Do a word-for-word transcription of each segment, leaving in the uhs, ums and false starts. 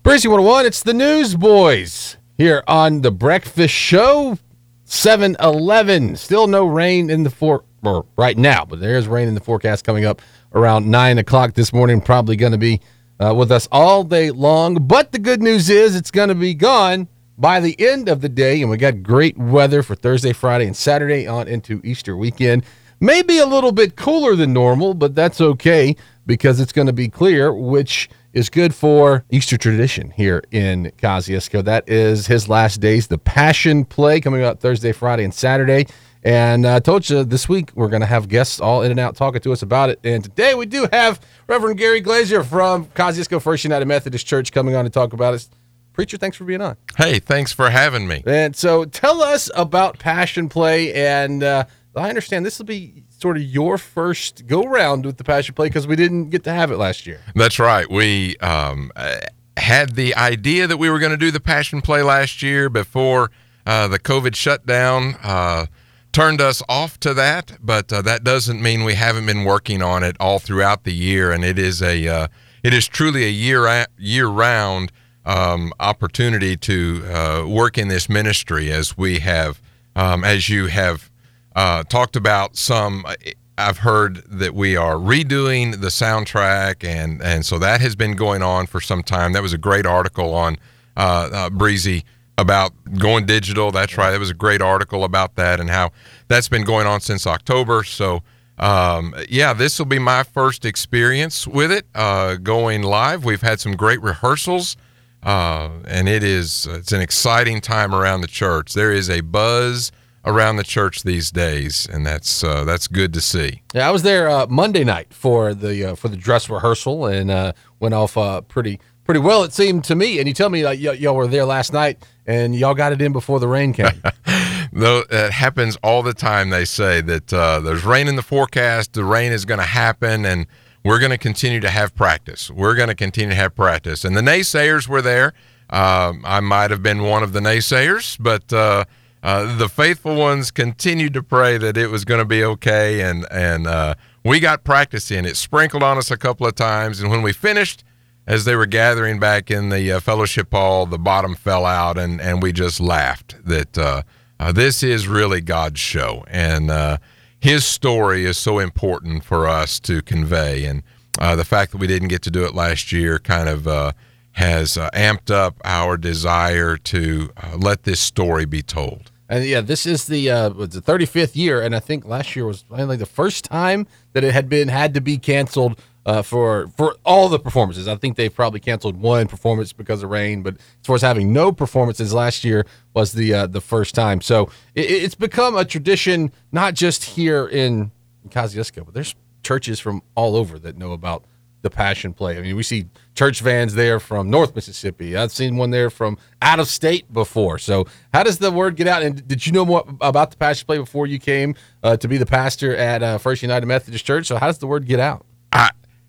Breezy one oh one, it's the Newsboys here on the Breakfast Show. seven eleven, still no rain in the for or right now, but there is rain in the forecast coming up around nine o'clock this morning. Probably going to be uh, with us all day long. But the good news is it's going to be gone by the end of the day, and we got great weather for Thursday, Friday, and Saturday on into Easter weekend. Maybe a little bit cooler than normal, but that's okay because it's going to be clear, which is good for Easter tradition here in Kosciuszko. That is his last days, the Passion Play, coming out Thursday, Friday, and Saturday. And I uh, told you this week we're going to have guests all in and out talking to us about it. And today we do have Reverend Gary Glazier from Kosciuszko First United Methodist Church coming on to talk about it. Preacher, thanks for being on. Hey, thanks for having me. And so tell us about Passion Play. And uh, I understand this will be sort of your first go-round with the Passion Play because we didn't get to have it last year. That's right. We um, had the idea that we were going to do the Passion Play last year before uh, the COVID shutdown uh, turned us off to that, but uh, that doesn't mean we haven't been working on it all throughout the year, and it is a uh, it is truly a year year-round um, opportunity to uh, work in this ministry as we have, um, as you have Uh, talked about some. I've heard that we are redoing the soundtrack, and and so that has been going on for some time. That was a great article on uh, uh, Breezy about going digital. That's right. That was a great article about that and how that's been going on since October. So um, yeah, this will be my first experience with it uh, going live. We've had some great rehearsals, uh, and it is it's an exciting time around the church. There is a buzz around the church these days, and that's uh, that's good to see. Yeah, I was there uh, Monday night for the uh, for the dress rehearsal, and uh, went off uh, pretty pretty well, it seemed to me. And you tell me uh, y- y'all were there last night, and y'all got it in before the rain came. Though it happens all the time. They say that uh, there's rain in the forecast. The rain is going to happen, and we're going to continue to have practice. We're going to continue to have practice. And the naysayers were there. Um, I might have been one of the naysayers, but. Uh, Uh, the faithful ones continued to pray that it was going to be okay, and and uh, we got practice in. It sprinkled on us a couple of times, and when we finished, as they were gathering back in the uh, fellowship hall, the bottom fell out, and, and we just laughed that uh, uh, this is really God's show, and uh, his story is so important for us to convey, and uh, the fact that we didn't get to do it last year kind of uh, has uh, amped up our desire to uh, let this story be told. And yeah, this is the uh, the thirty-fifth year, and I think last year was finally the first time that it had been had to be canceled uh, for for all the performances. I think they've probably canceled one performance because of rain, but as far as having no performances, last year was the uh, the first time. So it, it's become a tradition, not just here in Kosciuszko, but there's churches from all over that know about the Passion Play. I mean, we see church vans there from North Mississippi. I've seen one there from out of state before. So how does the word get out? And did you know more about the Passion Play before you came uh, to be the pastor at uh, First United Methodist Church? So how does the word get out? I,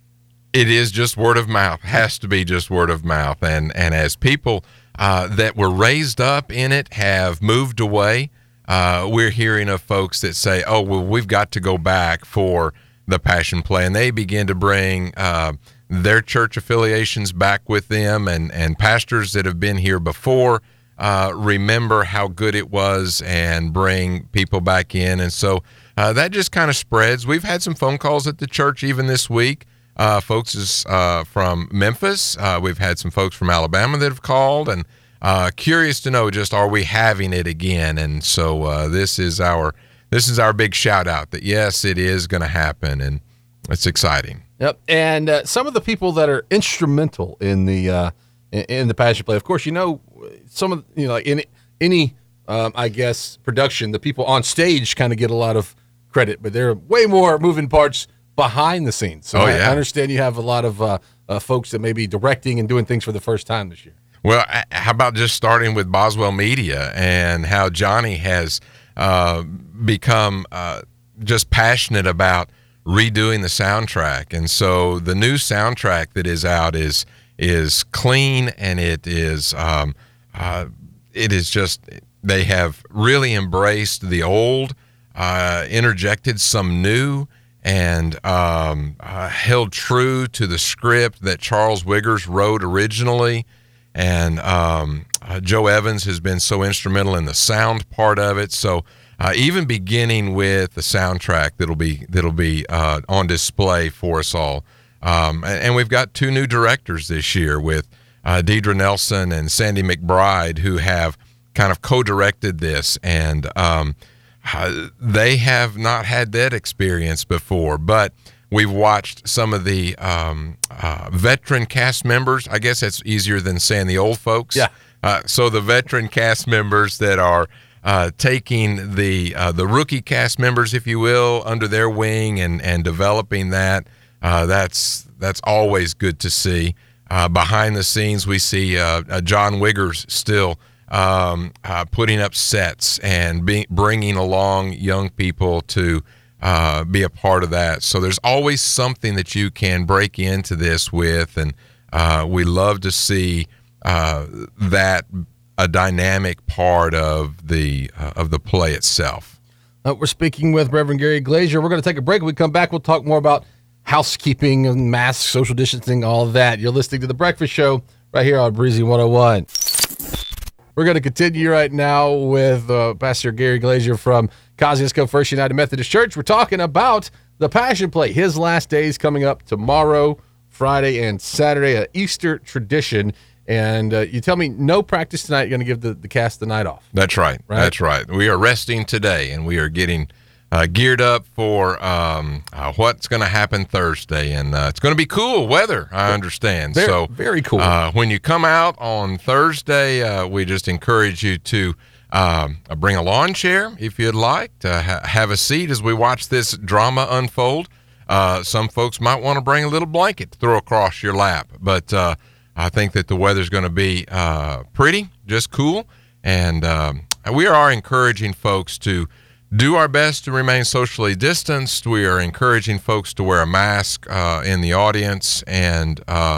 it is just word of mouth. Has to be just word of mouth. And, and as people uh, that were raised up in it have moved away, uh, we're hearing of folks that say, oh, well, we've got to go back for the Passion Play, and they begin to bring uh, their church affiliations back with them, and, and pastors that have been here before uh, remember how good it was and bring people back in, and so uh, that just kind of spreads. We've had some phone calls at the church even this week. Uh, folks is uh, from Memphis. Uh, we've had some folks from Alabama that have called, and uh, curious to know just are we having it again, and so uh, this is our This is our big shout out that yes, it is going to happen, and it's exciting. Yep, and uh, some of the people that are instrumental in the uh, in, in the Passion Play, of course, you know, some of you know, like in any, um, I guess, production, the people on stage kind of get a lot of credit, but there are way more moving parts behind the scenes. So oh, I, yeah. I understand you have a lot of uh, uh, folks that may be directing and doing things for the first time this year. Well, how about just starting with Boswell Media and how Johnny has uh, become uh, just passionate about redoing the soundtrack. And so the new soundtrack that is out is is clean, and it is um, uh, it is just, they have really embraced the old, uh, interjected some new, and um, uh, held true to the script that Charles Wiggers wrote originally. and um, uh, Joe Evans has been so instrumental in the sound part of it. So uh, even beginning with the soundtrack that'll be that'll be uh, on display for us all, um, and, and we've got two new directors this year with uh, Deidre Nelson and Sandy McBride, who have kind of co-directed this, and um, uh, they have not had that experience before, but we've watched some of the um, uh, veteran cast members. I guess that's easier than saying the old folks. Yeah. Uh, so the veteran cast members that are uh, taking the uh, the rookie cast members, if you will, under their wing and and developing that. Uh, that's that's always good to see. Uh, behind the scenes, we see uh, uh, John Wiggers still um, uh, putting up sets and be, bringing along young people to Uh, be a part of that. So there's always something that you can break into this with, and uh, we love to see uh, that a dynamic part of the uh, of the play itself. Uh, we're speaking with Reverend Gary Glazier. We're going to take a break. When we come back, we'll talk more about housekeeping and masks, social distancing, all of that. You're listening to The Breakfast Show right here on Breezy one oh one. We're going to continue right now with uh, Pastor Gary Glazier from Kosciuszko First United Methodist Church. We're talking about the Passion Play. His last day is coming up tomorrow, Friday, and Saturday, an Easter tradition. And uh, you tell me no practice tonight. You're going to give the, the cast the night off. That's right. Right? That's right. We are resting today, and we are getting uh, geared up for um, uh, what's going to happen Thursday. And uh, it's going to be cool weather, I understand. Very, so very cool. Uh, when you come out on Thursday, uh, we just encourage you to um, bring a lawn chair if you'd like, to ha- have a seat as we watch this drama unfold. Uh, some folks might want to bring a little blanket to throw across your lap. But uh, I think that the weather's going to be uh, pretty, just cool. And um, we are encouraging folks to do our best to remain socially distanced. We are encouraging folks to wear a mask uh, in the audience and uh,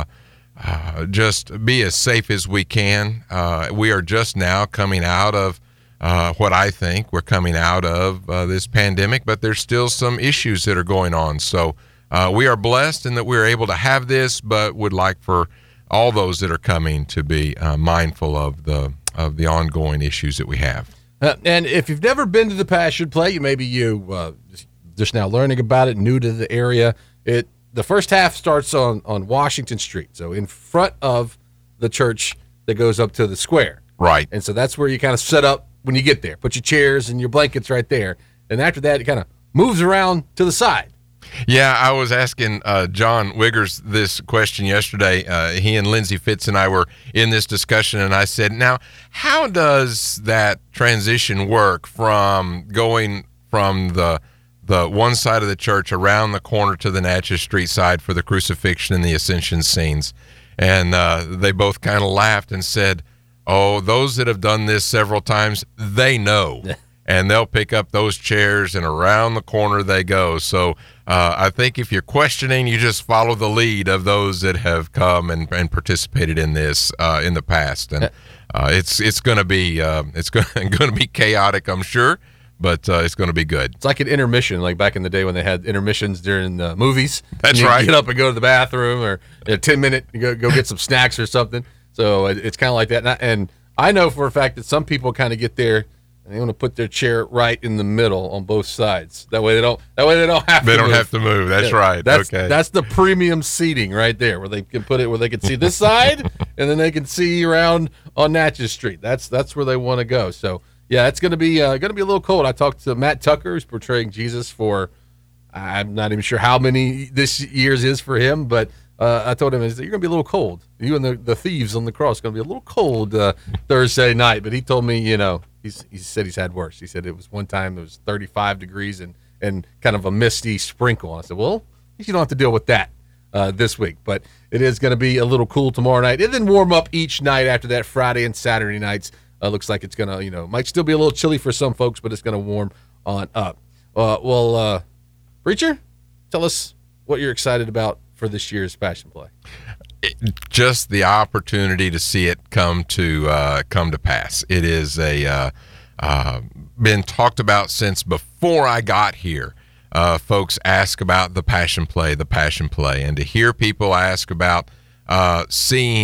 uh, just be as safe as we can. Uh, we are just now coming out of uh, what I think we're coming out of uh, this pandemic, but there's still some issues that are going on. So uh, we are blessed in that we're able to have this, but would like for all those that are coming to be uh, mindful of the of the ongoing issues that we have. Uh, and if you've never been to the Passion Play, you maybe you uh, just, just now learning about it, new to the area. It the first half starts on, on Washington Street, so in front of the church that goes up to the square. Right. And so that's where you kind of set up when you get there. Put your chairs and your blankets right there. And after that, it kind of moves around to the side. Yeah, I was asking uh, John Wiggers this question yesterday. Uh, he and Lindsay Fitz and I were in this discussion, and I said, now, how does that transition work from going from the the one side of the church around the corner to the Natchez Street side for the crucifixion and the ascension scenes? And uh, they both kind of laughed and said, oh, those that have done this several times, they know. And they'll pick up those chairs, and around the corner they go. So uh, I think if you're questioning, you just follow the lead of those that have come and, and participated in this uh, in the past. And uh, it's it's going to be uh, it's going to be chaotic, I'm sure, but uh, it's going to be good. It's like an intermission, like back in the day when they had intermissions during the movies. That's you right. Get up and go to the bathroom, or a ten minute, you go go get some snacks or something. So it, it's kind of like that. And I, and I know for a fact that some people kind of get there and they want to put their chair right in the middle on both sides. That way they don't. That way they don't have. They to don't move. have to move. That's Yeah, right. That's, okay. That's the premium seating right there, where they can put it where they can see this side, and then they can see around on Natchez Street. That's that's where they want to go. So yeah, it's gonna be uh, gonna be a little cold. I talked to Matt Tucker, who's portraying Jesus for, I'm not even sure how many this year's is for him, but uh, I told him, you're gonna be a little cold. You and the, the thieves on the cross gonna be a little cold uh, Thursday night. But he told me, you know. He's, he said he's had worse. He said it was one time it was thirty-five degrees and, and kind of a misty sprinkle. I said, well, you don't have to deal with that uh, this week. But it is going to be a little cool tomorrow night. And then warm up each night after that, Friday and Saturday nights. Uh, looks like it's going to, you know, might still be a little chilly for some folks, but it's going to warm on up. Uh, well, uh, Preacher, tell us what you're excited about for this year's Passion Play. It, just the opportunity to see it come to uh, come to pass. It is a uh, uh, been talked about since before I got here. Uh, folks ask about the Passion Play, the Passion Play, and to hear people ask about uh, seeing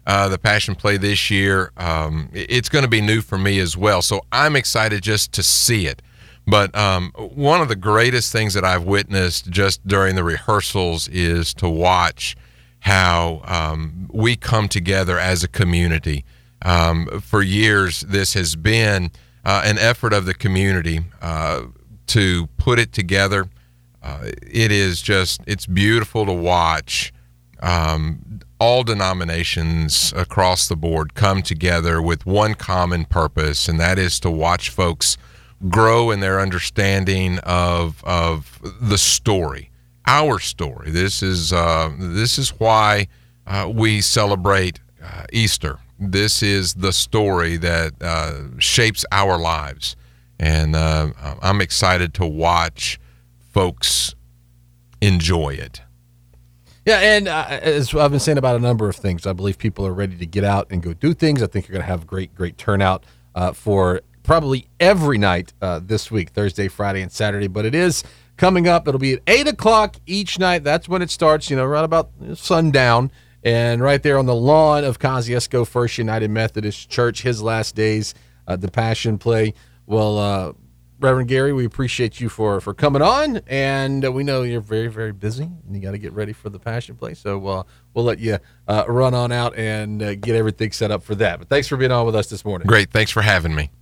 uh, the Passion Play this year. Um, it's going to be new for me as well. So I'm excited just to see it. But um, one of the greatest things that I've witnessed just during the rehearsals is to watch how um, we come together as a community. Um, for years, this has been uh, an effort of the community uh, to put it together. Uh, it is just, it's beautiful to watch um, all denominations across the board come together with one common purpose, and that is to watch folks grow in their understanding of of the story, our story. This is uh, this is why uh, we celebrate uh, Easter. This is the story that uh, shapes our lives, and uh, I'm excited to watch folks enjoy it. Yeah, and uh, as I've been saying about a number of things, I believe people are ready to get out and go do things. I think you're going to have great, great turnout uh, for probably every night uh, this week, Thursday, Friday, and Saturday. But it is coming up. It'll be at eight o'clock each night. That's when it starts, you know, right about sundown. And right there on the lawn of Kosciuszko First United Methodist Church, his last days, uh, the Passion Play. Well, uh, Reverend Gary, we appreciate you for, for coming on. And uh, we know you're very, very busy, and you got to get ready for the Passion Play. So uh, we'll let you uh, run on out and uh, get everything set up for that. But thanks for being on with us this morning. Great. Thanks for having me.